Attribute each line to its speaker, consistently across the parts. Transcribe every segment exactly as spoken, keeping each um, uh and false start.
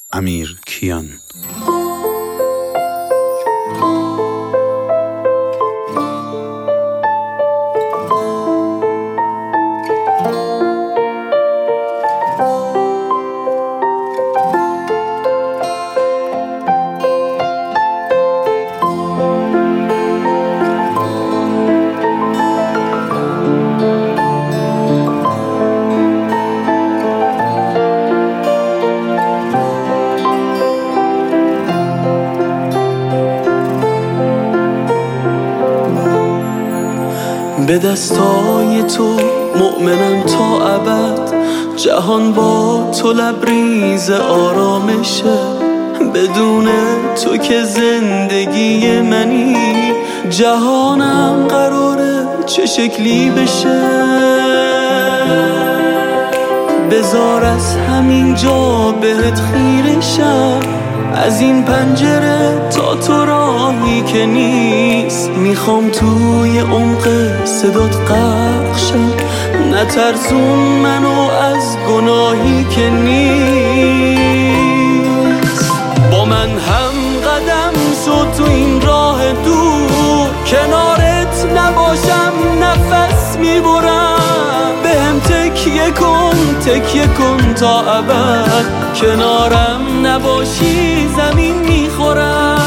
Speaker 1: امیر کیان.
Speaker 2: به دستای تو مؤمنم تا ابد، جهان با تو لبریز آرامشه. بدون تو که زندگی منی، جهانم قراره چه شکلی بشه. بذار از همین جا بهت خیره شم، از این پنجره تا تو راهی که نیست. میخوام توی عمق صدات غرق شم، نترسون منو از گناهی که نیست. با من هم قدم شد تو این راه دور، کنارت نباشم نفس میبرم. بهم تکیه کن تکیه کن تا ابد، کنارم نباشی زمین میخورم.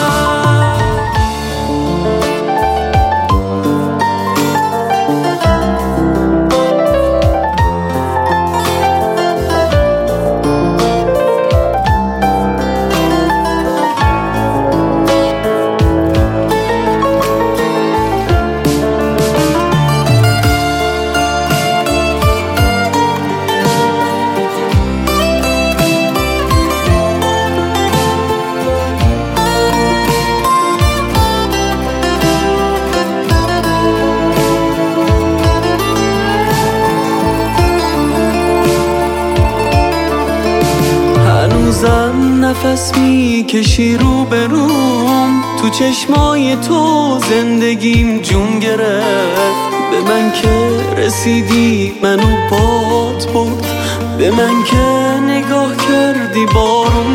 Speaker 2: هنوزم نفس میکشی رو به روم، تو چشمای تو زندگیم جون گرفت. به من که رسیدی منو باد برد، به من که نگاه کردی بارون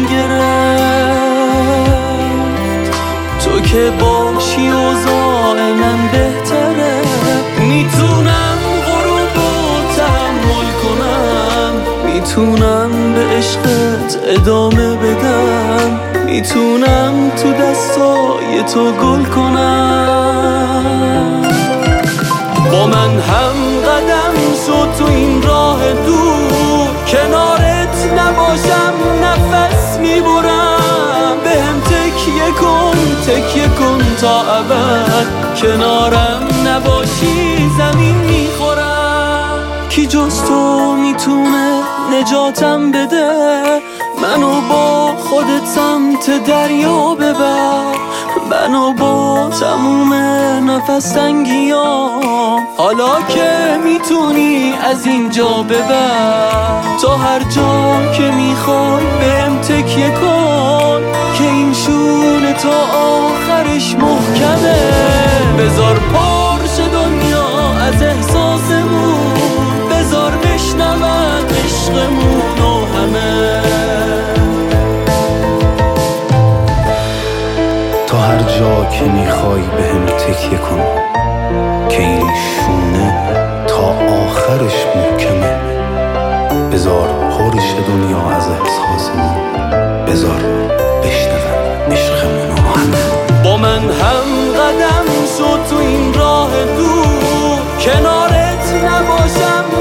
Speaker 2: گرفت. تو که باشی اوضاع من بهتره، میتونم غروبو تحمل کنم، میتونم به عشقت ادامه بدم، میتونم تو دستای تو گل کنم. با من هم قدم شد تو این راه دور، کنارت نباشم نفس میبرم. بهم تکیه کن تکیه کن تا ابد، کنارم نباشی زمین میخورم. کی جز تو میتونه نجاتم بده، منو با خودت سمت دریا ببر. منو با تموم نفس تنگیام، حالا که میتونی از اینجا ببر. تا هر جا که میخوای بهم تکیه کن، که این شونه تا آخرش محکمه. بذار پرش دنیا از احساسمون، بذار بشنون عشقمون و همه.
Speaker 1: تا هر جا که میخوای بهم تکیه کن، که این شونه تا آخرش محکمه. بذار پرش دنیا از احساسمون، بذار بشنون عشقمون و همه.
Speaker 2: با من هم قدم شد تو این راه دور، کنارت نباشم